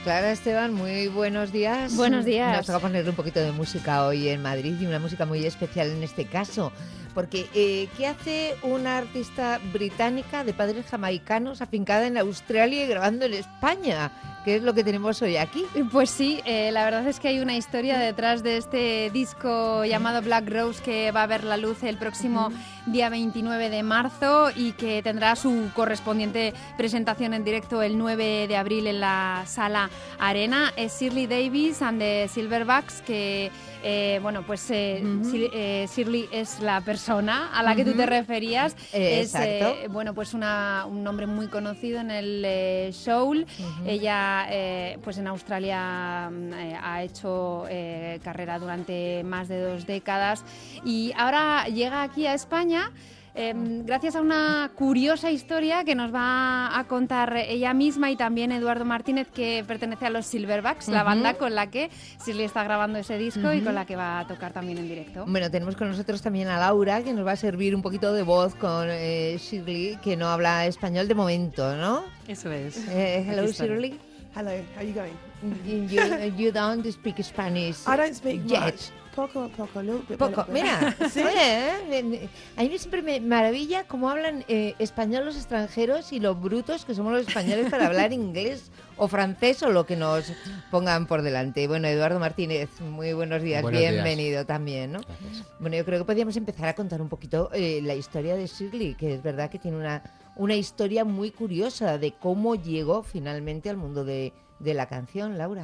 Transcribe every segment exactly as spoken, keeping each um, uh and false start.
Clara Esteban, muy buenos días. Buenos días. Nos toca ponerle un poquito de música hoy en Madrid y una música muy especial en este caso. Porque, eh, ¿qué hace una artista británica de padres jamaicanos afincada en Australia y grabando en España? ¿Qué es lo que tenemos hoy aquí? Pues sí, eh, la verdad es que hay una historia detrás de este disco llamado Black Rose que va a ver la luz el próximo uh-huh. día veintinueve de marzo y que tendrá su correspondiente presentación en directo el nueve de abril en la Sala Arena. Es Shirley Davis and the Silverbacks, que eh, bueno, pues eh, uh-huh. Sir, eh, Shirley es la persona a la uh-huh. que tú te referías. Eh, es eh, bueno, pues una, un nombre muy conocido en el eh, soul. Uh-huh. Ella eh, pues en Australia eh, ha hecho eh, carrera durante más de dos décadas y ahora llega aquí a España. Eh, gracias a una curiosa historia que nos va a contar ella misma y también Eduardo Martínez, que pertenece a los Silverbacks, uh-huh. la banda con la que Shirley está grabando ese disco uh-huh. y con la que va a tocar también en directo. Bueno, tenemos con nosotros también a Laura, que nos va a servir un poquito de voz con eh, Shirley, que no habla español de momento, ¿no? Eso es. Eh, hello, Shirley. Hello, how are you going? You, you don't speak Spanish. I don't speak yet. much. Poco, poco, a little bit. Poco, little bit. mira, ¿sí? Oye, a mí siempre me maravilla cómo hablan eh, español los extranjeros y lo brutos que somos los españoles para hablar inglés o francés o lo que nos pongan por delante. Bueno, Eduardo Martínez, muy buenos días, buenos bienvenido días. También, ¿no? Gracias. Bueno, yo creo que podríamos empezar a contar un poquito eh, la historia de Shirley, que es verdad que tiene una, una historia muy curiosa de cómo llegó finalmente al mundo de, de la canción, Laura.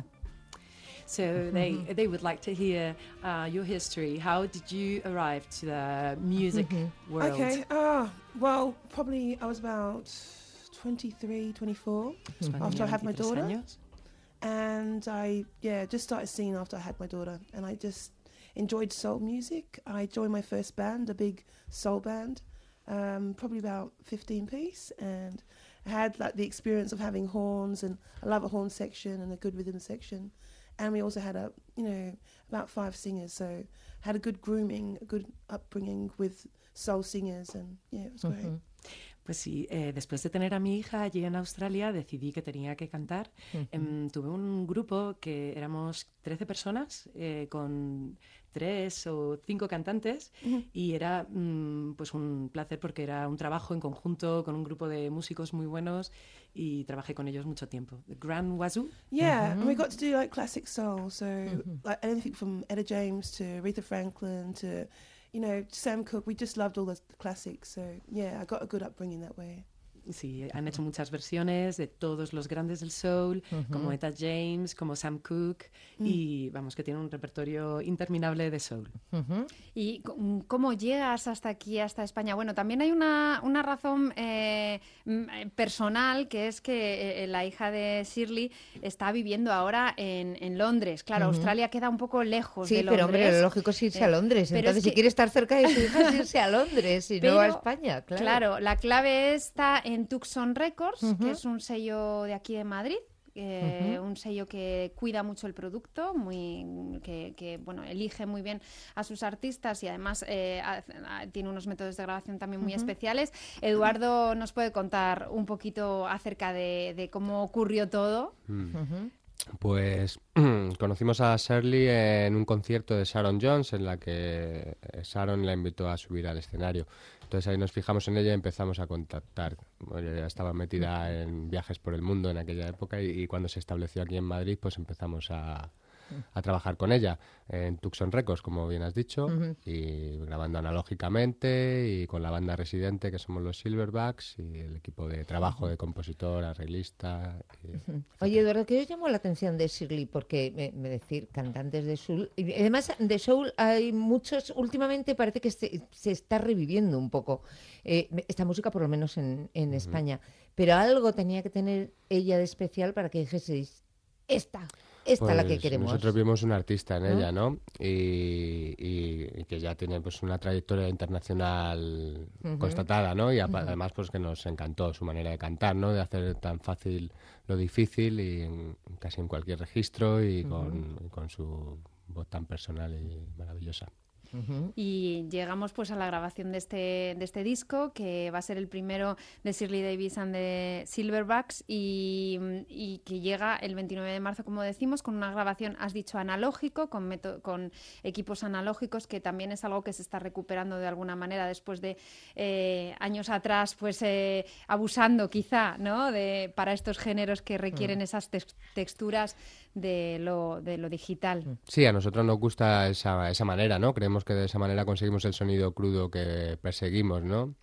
So they they would like to hear uh, your history. How did you arrive to the music mm-hmm. world? Okay, ah, uh, well, probably I was about twenty-three, twenty-four mm-hmm. after I had my daughter. Años. And I, yeah, just started singing after I had my daughter. And I just enjoyed soul music. I joined my first band, a big soul band, um, probably about fifteen piece. And I had like the experience of having horns, and I love a horn section and a good rhythm section. And we also had a, you know, about five singers, so had a good grooming, a good upbringing with soul singers, and yeah, it was great. Uh-huh. Pues sí, eh, después de tener a mi hija allí en Australia, decidí que tenía que cantar. Uh-huh. Eh, tuve un grupo que éramos trece personas, eh, con tres o cinco cantantes, uh-huh. y era mm, pues un placer porque era un trabajo en conjunto con un grupo de músicos muy buenos y trabajé con ellos mucho tiempo. The Grand Wazoo. Yeah, uh-huh. and we got to do like classic soul, so uh-huh. like anything from Etta James to Aretha Franklin to, you know, Sam Cooke. We just loved all the classics, so yeah, I got a good upbringing that way. Sí, han hecho muchas versiones de todos los grandes del soul, uh-huh. como Etta James, como Sam Cooke, uh-huh. y vamos, que tiene un repertorio interminable de soul. Uh-huh. ¿Y cómo llegas hasta aquí, hasta España? Bueno, también hay una, una razón eh, personal, que es que eh, la hija de Shirley está viviendo ahora en, en Londres. Claro, uh-huh. Australia queda un poco lejos sí, de Londres. Sí, pero hombre, lo lógico es irse eh, a Londres. Entonces, es que... si quiere estar cerca de su hija, es irse a Londres y pero, no a España, claro. Claro, la clave está en en Tucson Records, uh-huh. que es un sello de aquí de Madrid, eh, uh-huh. un sello que cuida mucho el producto, muy que, que bueno, elige muy bien a sus artistas y además eh, a, a, tiene unos métodos de grabación también muy uh-huh. especiales. Eduardo nos puede contar un poquito acerca de, de cómo ocurrió todo. Uh-huh. Pues conocimos a Shirley en un concierto de Sharon Jones, en la que Sharon la invitó a subir al escenario. Entonces ahí nos fijamos en ella y empezamos a contactar. Bueno, ella estaba metida en viajes por el mundo en aquella época y, y cuando se estableció aquí en Madrid, pues empezamos a, a trabajar con ella en Tucson Records, como bien has dicho, uh-huh. y grabando analógicamente y con la banda residente que somos los Silverbacks y el equipo de trabajo de compositor, arreglista. Y, uh-huh. Oye, Eduardo, ¿qué os llamó la atención de Shirley? Porque, me, me decir, cantantes de soul, y además de soul hay muchos, últimamente parece que se, se está reviviendo un poco eh, esta música, por lo menos en, en uh-huh. España, pero algo tenía que tener ella de especial para que dijeseis, esta... Esta pues es la que queremos. Nosotros vimos una artista en ¿no? ella, ¿no? Y, y, y que ya tiene pues una trayectoria internacional uh-huh. constatada, ¿no? Y a, uh-huh. además pues que nos encantó su manera de cantar, ¿no? De hacer tan fácil lo difícil y en, casi en cualquier registro y uh-huh. con, y con su voz tan personal y maravillosa. Uh-huh. Y llegamos pues a la grabación de este, de este disco, que va a ser el primero de Shirley Davis and the Silverbacks, y, y que llega el veintinueve de marzo, como decimos, con una grabación, has dicho, analógico, con, meto- con equipos analógicos, que también es algo que se está recuperando de alguna manera después de eh, años atrás, pues eh, abusando quizá, ¿no? de, para estos géneros que requieren uh-huh. esas tex- texturas de lo, de lo digital. Sí, a nosotros nos gusta esa, esa manera, ¿no? Creemos que de esa manera conseguimos el sonido crudo que perseguimos, ¿no?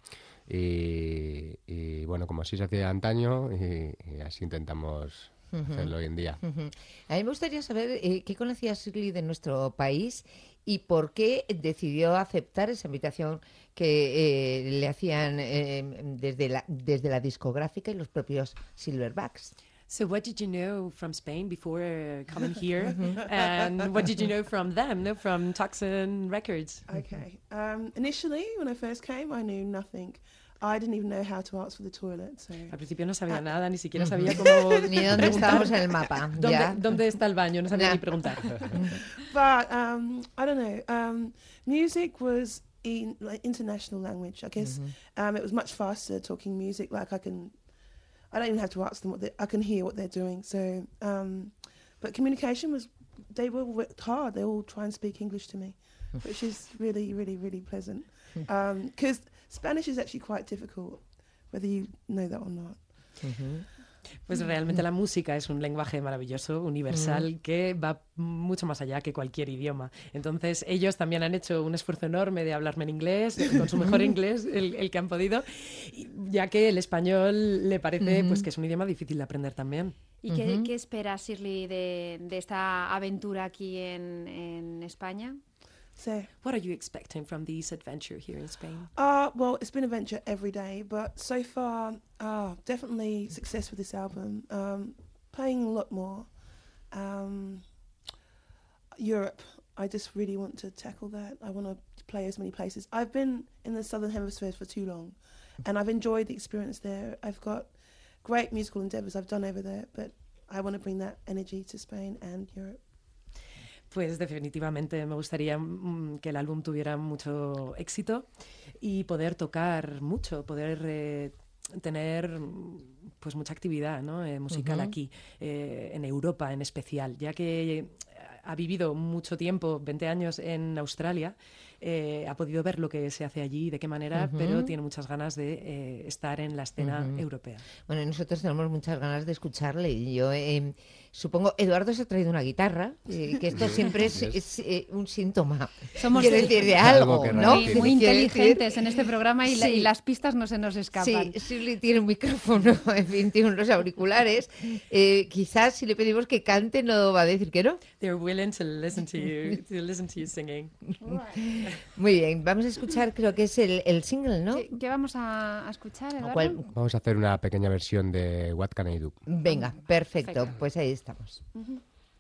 Y, y bueno, como así se hacía antaño, y, y así intentamos uh-huh. hacerlo hoy en día. Uh-huh. A mí me gustaría saber eh, qué conocía Shirley de nuestro país y por qué decidió aceptar esa invitación que eh, le hacían eh, desde, la, desde la discográfica y los propios Silverbacks. So what did you know from Spain before uh, coming here? And what did you know from them, no, from Tucson Records? Okay. Um, initially, when I first came, I knew nothing. I didn't even know how to ask for the toilet. So. Al principio no sabía nada, ni siquiera sabía cómo... Ni dónde estábamos en el mapa. ¿Dónde, ¿Ya? ¿Dónde está el baño? No sabía nah. ni preguntar. But, um, I don't know. Um, music was in like, international language, I guess. Mm-hmm. Um, it was much faster talking music. Like I can... I don't even have to ask them what they, I can hear what they're doing. So, um, but communication was, they were worked hard. They all try and speak English to me, which is really, really, really pleasant. Because um, Spanish is actually quite difficult, whether you know that or not. Uh-huh. Pues realmente la música es un lenguaje maravilloso, universal, mm. que va mucho más allá que cualquier idioma. Entonces ellos también han hecho un esfuerzo enorme de hablarme en inglés, con su mejor inglés, el, el que han podido, ya que el español le parece mm-hmm. pues que es un idioma difícil de aprender también. ¿Y qué, uh-huh. qué espera Shirley de, de esta aventura aquí en, en España? So, what are you expecting from this adventure here in Spain? Uh, well, it's been an adventure every day, but so far, uh, definitely success with this album. Um, playing a lot more. Um, Europe, I just really want to tackle that. I want to play as many places. I've been in the Southern Hemisphere for too long, and I've enjoyed the experience there. I've got great musical endeavours I've done over there, but I want to bring that energy to Spain and Europe. Pues definitivamente me gustaría mm, que el álbum tuviera mucho éxito y poder tocar mucho, poder eh, tener pues mucha actividad, ¿no? eh, musical uh-huh. aquí, eh, en Europa en especial, ya que ha vivido mucho tiempo, veinte años en Australia, eh, ha podido ver lo que se hace allí, de qué manera, uh-huh. pero tiene muchas ganas de eh, estar en la escena uh-huh. europea. Bueno, nosotros tenemos muchas ganas de escucharle y yo... Eh, Supongo, Eduardo se ha traído una guitarra, eh, que esto siempre es, es eh, un síntoma. Somos quiere decir de algo, algo ¿no? Muy, muy inteligentes en este programa y, sí. la, y las pistas no se nos escapan. Sí, Shirley tiene un micrófono, en fin, tiene unos auriculares. Eh, quizás si le pedimos que cante no va a decir que no. They're willing to listen to you, to listen to you singing. Muy bien, vamos a escuchar, creo que es el, el single, ¿no? ¿Qué, qué vamos a, a escuchar, Eduardo? ¿Cuál? Vamos a hacer una pequeña versión de What Can I Do. Venga, perfecto, perfecto. Pues ahí estamos. Uh-huh.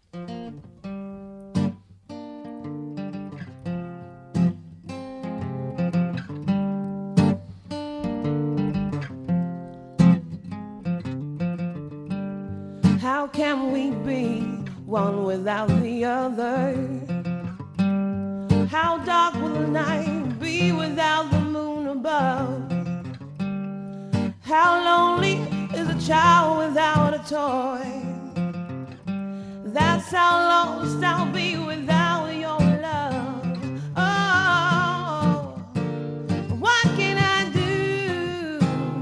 How can we be one without the other? How dark will the night be without the moon above? How lonely is a child without a toy? That's how lost I'll be without your love. Oh, what can I do?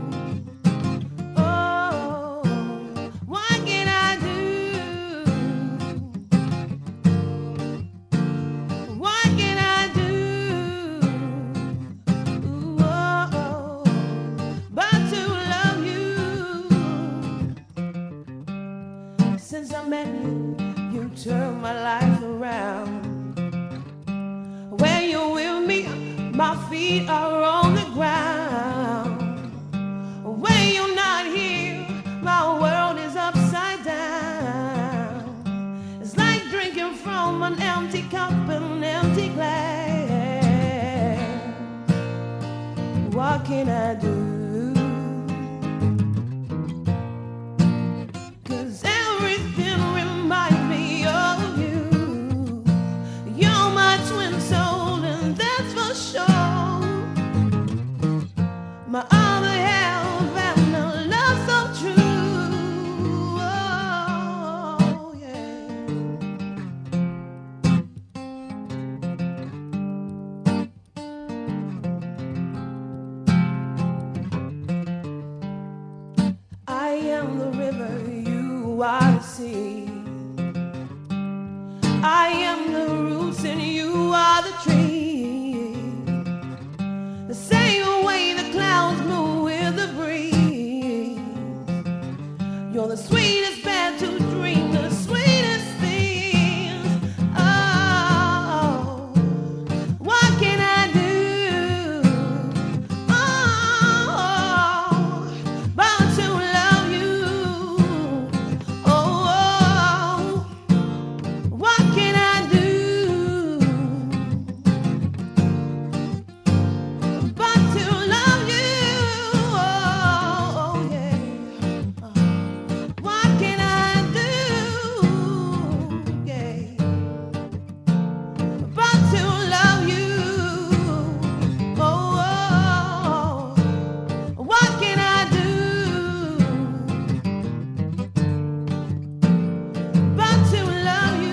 Oh, what can I do? What can I do? Ooh, oh, but to love you. Since I met you, you turn my life around. When you're with me, my feet are on the ground. When you're not here, my world is upside down. It's like drinking from an empty cup in an empty glass. What can I do? You're my twin soul and you are the sea. I am the roots and you are the tree. The same way the clouds move with the breeze. You're the sweetest bed to dream, the sweetest things. Oh, what can I do? Oh, but to love you. Oh, oh, what can I do? But to love you. Oh, yeah. What can I do? Yeah. But to love you. Oh, oh, what can I do? But to love you.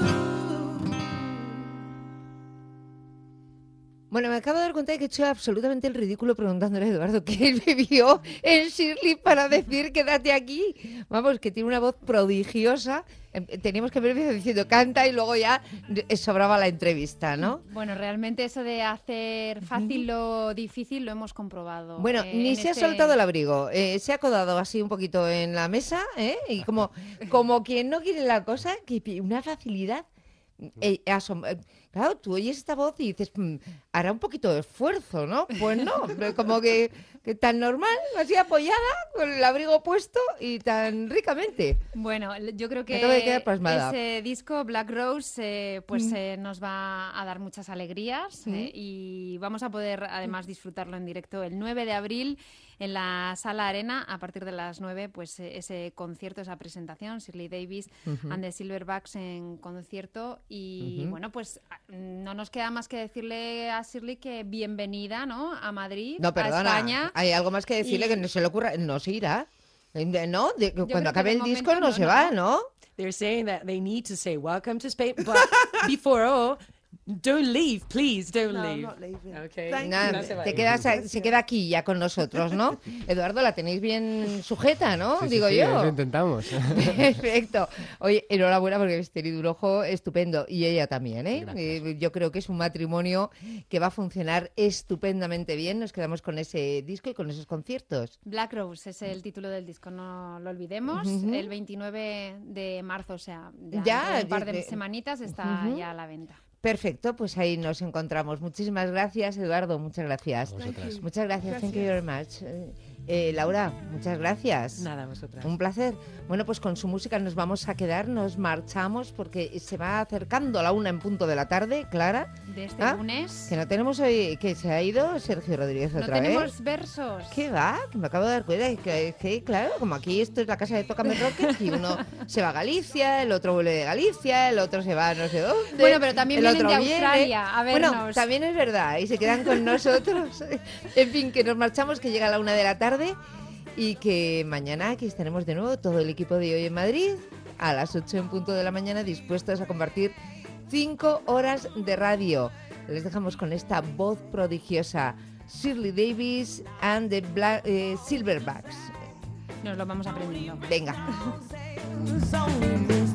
Bueno, me acabo de dar cuenta de que he hecho absolutamente el ridículo preguntándole a Eduardo que él vivió en Shirley para decir quédate aquí. Vamos, que tiene una voz prodigiosa. Em, Teníamos que haber empezado diciendo canta y luego ya eh, sobraba la entrevista, ¿no? Bueno, realmente eso de hacer fácil lo difícil lo hemos comprobado. Bueno, eh, ni en se ha este- soltado el abrigo, eh, se ha acodado así un poquito en la mesa, ¿eh? Y como, como quien no quiere la cosa, que pi- una facilidad. eh, asom- eh, claro, tú oyes esta voz y dices, "Mm, hará un poquito de esfuerzo, ¿no? Pues no, como que, que tan normal, así apoyada, con el abrigo puesto y tan ricamente. Bueno, l- yo creo Me acabo de quedar que pasmada. ese disco, Black Rose, eh, pues Mm. eh, nos va a dar muchas alegrías eh, y vamos a poder además disfrutarlo en directo el nueve de abril en la Sala Arena a partir de las nueve, pues eh, ese concierto, esa presentación, Shirley Davis and the Silverbacks en concierto y Ujú. bueno, pues a- no nos queda más que decirle a Shirley que bienvenida, ¿no? A Madrid, No, a perdona, España. hay algo más que decirle Y- que no se le ocurra, no se irá. Eh, ¿No? De- creo cuando que acabe de el disco momento no, no, se no. va, ¿no? They're saying that they need to say welcome to Spain, but before all, don't leave, please, don't No, I'm leave. not leaving. Okay. Thank Nada, No se va a te ir. quedas, a- se queda aquí ya con nosotros, ¿no? Eduardo, la tenéis bien sujeta, ¿no? Sí, sí, Digo sí, yo. eso intentamos. Perfecto. Oye, enhorabuena porque habéis tenido un ojo estupendo. Y ella también, ¿eh? Gracias. Eh, Yo creo que es un matrimonio que va a funcionar estupendamente bien. Nos quedamos con ese disco y con esos conciertos. Black Rose es el título del disco, no lo olvidemos. Ujú. El veintinueve de marzo, o sea, ya, Ya, dentro de un par de, de- de- semanitas está Ujú. ya a la venta. Perfecto, pues ahí nos encontramos. Muchísimas gracias, Eduardo. Muchas gracias. A vosotras. Muchas gracias. Thank you very much. Eh, eh, Laura, muchas gracias. Nada, vosotras. Un placer. Bueno, pues con su música nos vamos a quedar, nos marchamos porque se va acercando la una en punto de la tarde, Clara. De este Ah, lunes Que no tenemos hoy, que se ha ido Sergio Rodríguez no otra tenemos vez. versos. ¿Qué va? Que me acabo de dar cuenta de que, que, claro, como aquí esto es la casa de Tócame Rocket y uno se va a Galicia, el otro vuelve de Galicia, el otro se va a no sé dónde. Bueno, pero también el vienen otro de viene. Australia a Bueno, vernos. también es verdad, y se quedan con nosotros. En fin, que nos marchamos, que llega la una de la tarde y que mañana aquí estaremos de nuevo, todo el equipo de Hoy en Madrid, a las ocho en punto de la mañana, dispuestos a compartir cinco horas de radio. Les dejamos con esta voz prodigiosa, Shirley Davis and the Black, eh, Silverbacks. Nos lo vamos aprendiendo. Venga. It's only this